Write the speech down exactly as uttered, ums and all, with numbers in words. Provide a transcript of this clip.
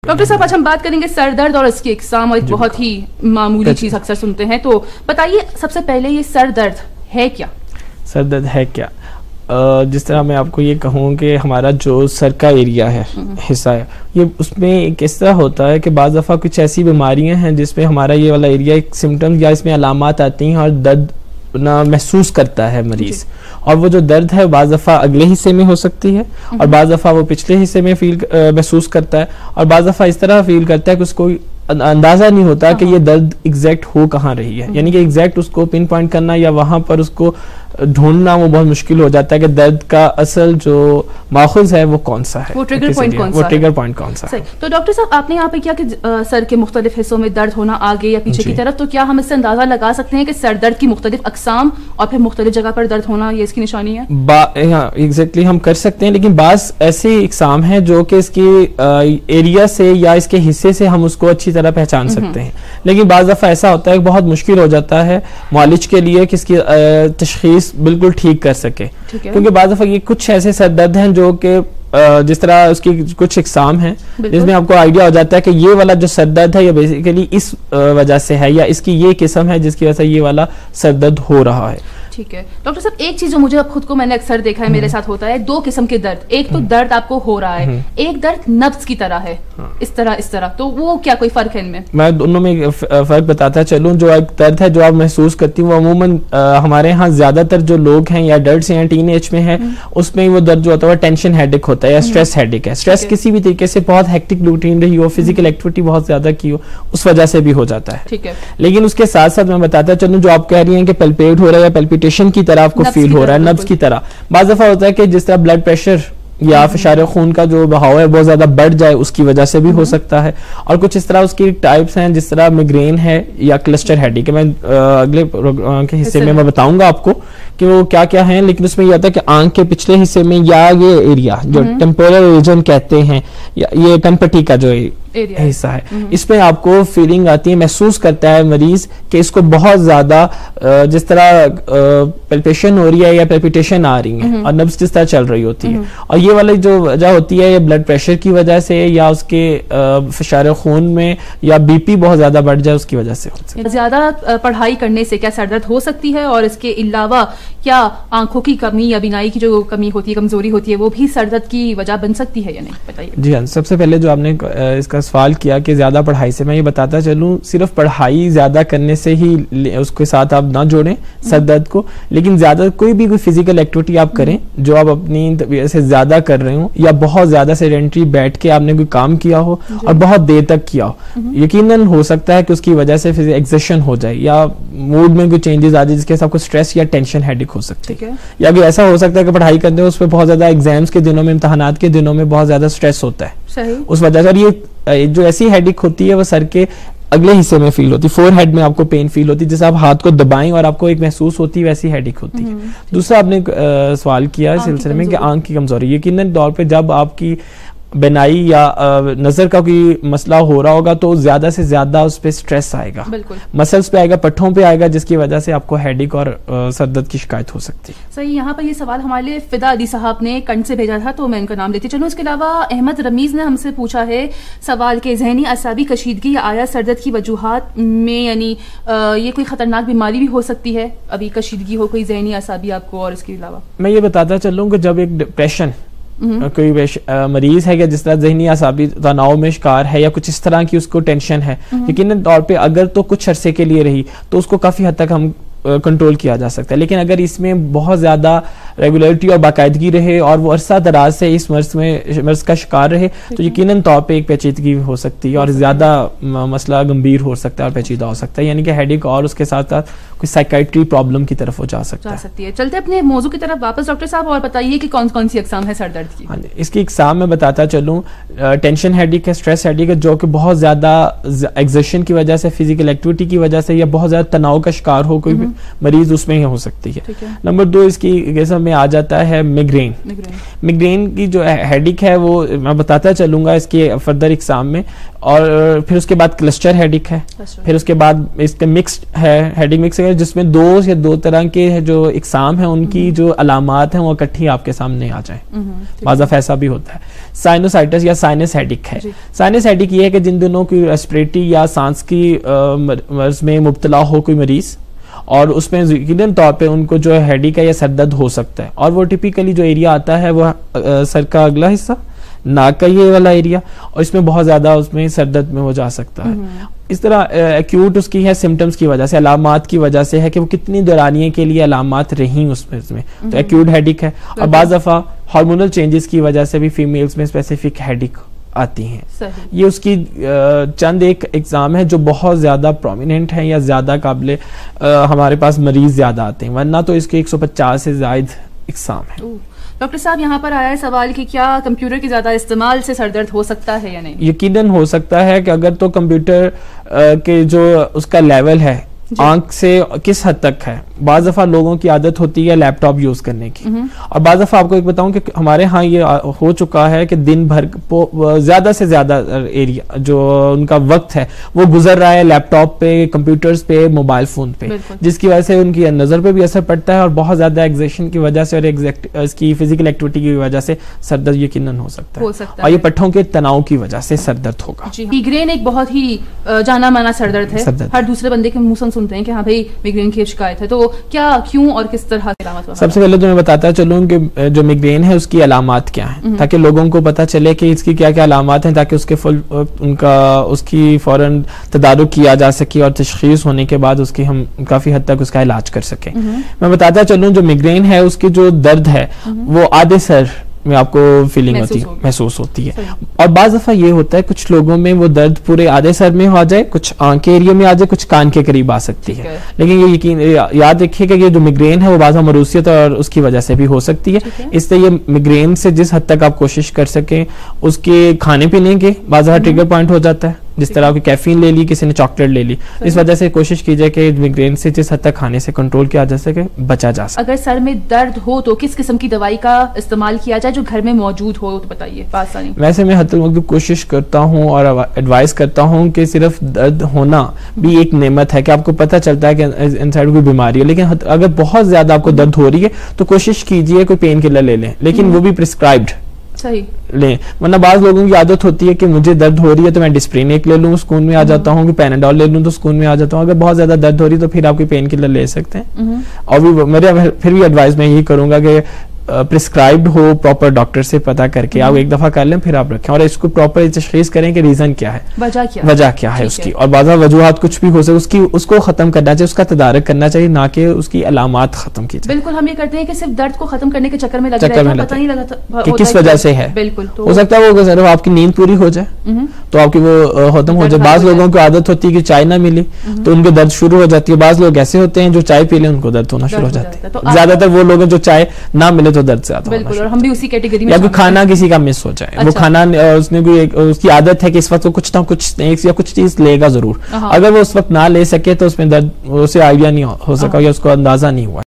Doctor صاحب آج ہم بات کریں گے سر درد اور اس کی اقسام، اور ایک بہت ہی معمولی چیز اکثر سنتے ہیں، تو بتائیے سب سے پہلے یہ سر درد ہے کیا؟ سر درد ہے کیا؟ جس طرح میں آپ کو یہ کہوں کہ ہمارا جو سر کا ایریا ہے، حصہ ہے، یہ اس میں کس طرح ہوتا ہے کہ بعض دفعہ کچھ ایسی بیماریاں ہیں جس میں ہمارا یہ والا ایریا ایک سمٹم یا اس میں علامات آتی ہیں اور درد نہ محسوس کرتا ہے مریض، اور وہ جو درد ہے بعض دفعہ اگلے حصے میں ہو سکتی ہے اور بعض دفعہ وہ پچھلے حصے میں فیل محسوس کرتا ہے، اور بعض دفعہ اس طرح فیل کرتا ہے کہ اس کو اندازہ نہیں ہوتا کہ یہ درد ایگزیکٹ ہو کہاں رہی ہے، یعنی کہ ایگزیکٹ اس کو پن پوائنٹ کرنا یا وہاں پر اس کو ڈھونڈنا وہ بہت مشکل ہو جاتا ہے کہ درد کا اصل جو ماخذ ہے وہ کون سا ہے، وہ ٹریگر پوائنٹ کون سا ہے، وہ ٹریگر پوائنٹ کون سا ہے۔ تو ڈاکٹر صاحب آپ نے یہاں پہ کیا کہ سر کے مختلف حصوں میں درد ہونا آگے یا پیچھے کی طرف، تو کیا ہم اس سے اندازہ لگا سکتے ہیں کہ سر درد کی مختلف اقسام اور پھر مختلف جگہ پر درد ہونا یہ اس کی نشانی ہے؟ ہاں ایگزیکٹلی ہم کر سکتے ہیں، لیکن بعض ایسے اقسام ہیں جو کہ اس کے ایریا سے یا اس کے حصے سے ہم اس کو اچھی طرح پہچان سکتے ہیں، لیکن بعض دفعہ ایسا ہوتا ہے کہ بہت مشکل ہو جاتا ہے معالج کے لیے کہ اس کی تشخیص بالکل ٹھیک کر سکے، کیونکہ بعض دفعہ یہ کچھ ایسے سر درد ہیں جو کہ جس طرح اس کی کچھ اقسام ہیں جس میں آپ کو آئیڈیا ہو جاتا ہے کہ یہ والا جو سر درد ہے یہ بیسیکلی اس وجہ سے ہے یا اس کی یہ قسم ہے جس کی وجہ سے یہ والا سر درد ہو رہا ہے۔ ٹھیک ہے ڈاکٹر صاحب، ایک چیز جو مجھے اب خود کو میں نے اکثر دیکھا ہے میرے ساتھ ہوتا ہے، دو قسم کے درد، ایک تو درد آپ کو ہو رہا ہے، ایک درد نبض کی طرح ہے، اس طرح اس طرح، تو وہ کیا کوئی فرق ہے ان میں؟ میں دونوں میں فرق بتاتا چلوں۔ جو ایک درد ہے جو آپ محسوس کرتی ہوں وہ عموماً ہمارے ہاں زیادہ تر جو لوگ ہیں یا ایڈلٹس ہیں یا ٹین ایج میں ہیں اس میں وہ درد جو ہوتا ہے وہ ٹینشن ہیڈک ہوتا ہے یا اسٹریس ہیڈک ہے، اسٹریس کسی بھی طریقے سے بہت ہیکٹک روٹین رہی ہو، فزیکل ایکٹیویٹی بہت زیادہ کی ہو، اس وجہ سے بھی ہو جاتا ہے۔ ٹھیک ہے، لیکن اس کے ساتھ ساتھ میں بتاتا چلوں جو آپ کہہ رہی ہیں کہ پلپیٹ ہو رہا ہے یا پلپیٹیشن کی طرح آپ کو فیل ہو رہا ہے، نبض کی طرح، بعض دفعہ ہوتا ہے کہ جس طرح بلڈ پریشر یا فشار خون کا جو بہاؤ ہے بہت زیادہ بڑھ جائے، اس کی وجہ سے بھی ہو سکتا ہے، اور کچھ اس طرح اس کی ٹائپس ہیں جس طرح میگرین ہے یا کلسٹر ہیڈیک ہے، میں اگلے کے حصے میں میں بتاؤں گا آپ کو کہ وہ کیا کیا ہیں، لیکن اس میں یہ آتا ہے کہ آنکھ کے پچھلے حصے میں یا یہ ایریا جو ٹیمپورل ریجن کہتے ہیں یا یہ کنپٹی کا جو حصہ ہے، اس میں آپ کو فیلنگ آتی ہے، محسوس کرتا ہے مریض کہ اس کو بہت زیادہ جس طرح پلپیشن ہو رہی ہے یا پلپیٹیشن آ رہی ہیں اور نبض جس طرح چل رہی ہوتی ہے، اور یہ والی جو وجہ ہوتی ہے یہ بلڈ پریشر کی وجہ سے یا اس کے فشار خون میں یا بی پی بہت زیادہ بڑھ جائے اس کی وجہ سے ہوتی ہے۔ زیادہ پڑھائی کرنے سے کیا سر درد ہو سکتی ہے، اور اس کے علاوہ کیا آنکھوں کی کمی یا بینائی کی جو کمی ہوتی ہے، کمزوری ہوتی ہے، وہ بھی سر درد کی وجہ بن سکتی ہے یا نہیں؟ بتائیے۔ جی ہاں، سب سے پہلے جو آپ نے اس کا سوال کیا کہ زیادہ پڑھائی سے، میں یہ بتاتا چلوں صرف پڑھائی زیادہ کرنے سے ہی اس کے ساتھ آپ نہ جوڑیں سر درد کو، لیکن زیادہ کوئی بھی کوئی فزیکل ایکٹیویٹی آپ کریں جو آپ اپنی طبیعت سے زیادہ کر رہے ہوں یا بہت زیادہ سیڈنٹری بیٹھ کے آپ نے کوئی کام کیا ہو اور بہت دیر تک کیا ہو، یقیناً ہو سکتا ہے کہ اس کی وجہ سے ایگزیشن ہو جائے یا موڈ میں کوئی چینجز آ جائے جس کے ساتھ کوئی اسٹریس یا ٹینشن ہیڈک ہو سکتی ہے، یا کہ ایسا ہو سکتا ہے کہ پڑھائی کرتے ہیں اس پہ بہت زیادہ ایگزامس کے دنوں میں، امتحانات کے دنوں میں بہت زیادہ اسٹریس ہوتا ہے اس وجہ سے، اور یہ جو ایسی ہیڈک ہوتی ہے وہ سر کے اگلے حصے میں فیل ہوتی ہے، فور ہیڈ میں آپ کو پین فیل ہوتی ہے، جیسے آپ ہاتھ کو دبائیں اور آپ کو ایک محسوس ہوتی ہے ویسی ہیڈک ہوتی ہے۔ دوسرا آپ نے سوال کیا اس سلسلے میں کہ آنکھ کی کمزوری، یقیناً طور پہ جب آپ کی بینائی یا نظر کا کوئی مسئلہ ہو رہا ہوگا تو زیادہ سے زیادہ اس پہ سٹریس آئے گا، مسلز پہ آئے گا، پٹھوں پہ آئے گا، جس کی وجہ سے آپ کو ہیڈک اور سر درد کی شکایت ہو سکتی ہے۔ صحیح، یہاں پر یہ سوال ہمارے لیے فدا علی صاحب نے کنڈ سے بھیجا تھا تو میں ان کا نام لیتی چلوں۔ اس کے علاوہ احمد رمیز نے ہم سے پوچھا ہے سوال کہ ذہنی اعصابی کشیدگی یا آیا سر درد کی وجوہات میں یعنی یہ کوئی خطرناک بیماری بھی ہو سکتی ہے، ابھی کشیدگی ہو کوئی ذہنی اعصابی آپ کو، اور اس کے علاوہ میں یہ بتاتا چلوں کہ جب ایک ڈپریشن کوئی مریض ہے یا جس طرح ذہنی اعصابی تناؤ میں شکار ہے یا کچھ اس طرح کی اس کو ٹینشن ہے، یقیناً طور پہ اگر تو کچھ عرصے کے لیے رہی تو اس کو کافی حد تک ہم کنٹرول کیا جا سکتا ہے، لیکن اگر اس میں بہت زیادہ ریگولیرٹی اور باقاعدگی رہے اور وہ عرصہ دراز سے اس مرض میں مرض کا شکار رہے تو یقیناً طور پہ ایک پیچیدگی ہو سکتی ہے اور زیادہ مسئلہ گمبھیر ہو سکتا ہے اور پیچیدہ ہو سکتا ہے، یعنی کہ ہیڈک اور اس کے ساتھ ساتھ کوئی سائیکائٹری پرابلم کی طرف وہ جا سکتا ہے۔ چلتے اپنے موضوع کی طرف واپس ڈاکٹر صاحب، اور بتائیے کہ کون کون سی اقسام ہے سر درد کی؟ ہاں جی، اس کی اقسام میں بتاتا چلوں، ٹینشن ہیڈک ہے، اسٹریس ہیڈک ہے، جو کہ بہت زیادہ ایگزرشن کی وجہ سے، فزیکل ایکٹیویٹی کی وجہ سے یا بہت زیادہ تناؤ کا شکار ہو کوئی بھی مریض اس میں ہی ہو سکتی ہے. نمبر دو اس کی قسم میں آ جاتا ہے میگرین. میگرین کی جو ہیڈک ہے وہ میں بتاتا چلوں گا اس کے فردر اقسام میں, اور پھر اس کے بعد کلسٹر ہیڈک ہے, پھر اس کے بعد اس کا مکسڈ ہے ہیڈک مکس ہے, جس میں دو یا دو طرح کے جو اقسام ہیں ان کی جو علامات ہیں وہ اکٹھی آپ کے سامنے آ جائیں. بعض دفعہ ایسا بھی ہوتا ہے. سائنوسائٹس یا سائنس ہیڈک ہے. سائنس ہیڈک یہ ہے کہ جن دنوں کی ریسپریٹری یا سانس کی مرض میں مبتلا ہو کوئی مریض, اور اس میں یقیناً طور پہ ان کو جو ہیڈک ہے یا سر درد ہو سکتا ہے, اور وہ ٹپیکلی جو ایریا آتا ہے وہ سر کا اگلا حصہ, ناک کا یہ والا ایریا, اور اس میں بہت زیادہ اس میں سر درد میں وہ جا سکتا ہے. اس طرح ایکیوٹ اس کی ہے سمٹمز کی وجہ سے, علامات کی وجہ سے ہے کہ وہ کتنی دورانیے کے لیے علامات رہیں اس میں, تو ایکیوٹ ہیڈک ہے. اور بعض دفعہ ہارمونل چینجز کی وجہ سے بھی فیمیلز میں اسپیسیفک ہیڈک آتی ہیں. یہ اس کی چند ایک ایگزام ہے جو بہت زیادہ پرومیننٹ ہیں یا زیادہ قابل ہمارے پاس مریض زیادہ آتے ہیں, ورنہ تو اس کے ایک سو پچاس سے زائد اقسام ہیں. ڈاکٹر صاحب یہاں پر آیا ہے سوال کہ کیا کمپیوٹر کے زیادہ استعمال سے سر درد ہو سکتا ہے یا نہیں؟ یقیناً ہو سکتا ہے کہ اگر تو کمپیوٹر کے جو اس کا لیول ہے آنکھ سے کس حد تک ہے. بعض دفعہ لوگوں کی عادت ہوتی ہے لیپ ٹاپ یوز کرنے کی, اور بعض دفعہ آپ کو ایک بتاؤں کہ ہمارے ہاں یہ ہو چکا ہے کہ دن بھر زیادہ سے زیادہ ایریا جو ان کا وقت ہے وہ گزر رہا ہے لیپ ٹاپ پہ, کمپیوٹرز پہ, موبائل فون پہ, جس کی وجہ سے ان کی نظر پہ بھی اثر پڑتا ہے, اور بہت زیادہ ایگزیشن کی وجہ سے اور اس کی فزیکل ایکٹیویٹی کی وجہ سے سر درد یقیناً ہو سکتا ہے, اور یہ پٹھوں کے تناؤ کی وجہ سے سر درد ہوگا. میگرین ایک بہت ہی جانا مانا سر درد ہے, ہر دوسرے بندے کے منہ سے سنتے ہیں کہ ہاں بھائی میگرین کی شکایت ہے, تو کیا کیوں اور کس طرح کی علامات؟ سب سے پہلے تو میں بتاتا چلوں کہ جو میگرین ہے اس کی علامات کیا ہیں, تاکہ لوگوں کو پتہ چلے کہ اس کی کیا کیا علامات ہیں, تاکہ اس کے فل ان کا اس کی فوراً تدارک کیا جا سکے, اور تشخیص ہونے کے بعد اس کی ہم کافی حد تک اس کا علاج کر سکیں. میں بتاتا چلوں جو میگرین ہے اس کی جو درد ہے وہ آدھے سر میں آپ کو فیلنگ ہوتی ہے, محسوس ہوتی ہے, اور بعض دفعہ یہ ہوتا ہے کچھ لوگوں میں وہ درد پورے آدھے سر میں ہو جائے, کچھ آنکھ کے ایریا میں آ جائے, کچھ کان کے قریب آ سکتی ہے. لیکن یہ یقین یاد رکھیے کہ یہ جو میگرین ہے وہ بعض مروثیت اور اس کی وجہ سے بھی ہو سکتی ہے. اس سے یہ میگرین سے جس حد تک آپ کوشش کر سکیں اس کے کھانے پینے کے بعض دفعہ ٹریگر پوائنٹ ہو جاتا ہے, جس طرح کی کیفین لے لی, کسی نے چاکلیٹ لے لی, اس وجہ سے کوشش کیجئے کہ میگرین سے جس حد تک کھانے سے کنٹرول کیا جا سکے بچا جا سکے. اگر سر میں درد ہو تو کس قسم کی دوائی کا استعمال کیا جائے جو گھر میں موجود ہو, تو بتائیے آسانی. ویسے میں حتی الوقت کوشش کرتا ہوں اور ایڈوائز کرتا ہوں کہ صرف درد ہونا بھی ایک نعمت ہے, کہ آپ کو پتہ چلتا ہے کہ انسائڈ کوئی بیماری ہے, لیکن اگر بہت زیادہ آپ کو درد ہو رہی ہے تو کوشش کیجئے کوئی پین کلر لے لیں, لیکن وہ بھی پرسکرائبڈ لیں, ورنہ بعض لوگوں کی عادت ہوتی ہے کہ مجھے درد ہو رہی ہے تو میں ڈسپرین ایک لے لوں سکون میں آ جاتا ہوں, کہ پیناڈول لے لوں تو سکون میں آ جاتا ہوں. اگر بہت زیادہ درد ہو رہی ہے تو پھر آپ کوئی پین کلر لے سکتے ہیں. اور بھی میرے پھر بھی ایڈوائز میں یہی کروں گا کہ پرسکرائبڈ ہو, پراپر ڈاکٹر سے پتا کر کے آپ ایک دفعہ کر لیں, پھر آپ رکھیں, اور اس کو پراپر تشخیص کریں کہ ریزن کیا ہے, وجہ کیا وجہ کیا ہے اس کی, اور بعض وجوہات کچھ بھی ہو سکے اس کی اس کو ختم کرنا چاہیے, اس کا تدارک کرنا چاہیے, نہ کہ اس کی علامات ختم کی جائے. بالکل ہم یہ کرتے ہیں کہ صرف درد کو ختم کرنے کے چکر میں لگے رہتے ہیں, پتہ نہیں لگا کہ کس وجہ سے ہے. بالکل ہو سکتا ہے وہ صرف آپ کی نیند پوری ہو جائے تو آپ کی وہ ختم ہو جائے. بعض لوگوں کی عادت ہوتی ہے کہ چائے نہ ملی تو ان کو درد شروع ہو جاتی ہے. بعض لوگ ایسے ہوتے ہیں جو چائے پی لیں ان کو درد ہونا شروع ہو جاتا ہے. زیادہ تر وہ لوگ ہیں جو چائے نہ ملے تو درد زیادہ ہونا. اور ہم بھی اسی کیٹیگری میں, یا کوئی کھانا کسی کا مس ہو جائے, وہ کھانا اس نے کوئی اس کی عادت ہے کہ اس وقت وہ کچھ نہ کچھ اسنیکس یا کچھ چیز لے گا ضرور, اگر وہ اس وقت نہ لے سکے تو اس میں درد اسے آئیڈیا نہیں ہو سکا یا اس کو اندازہ نہیں ہوا.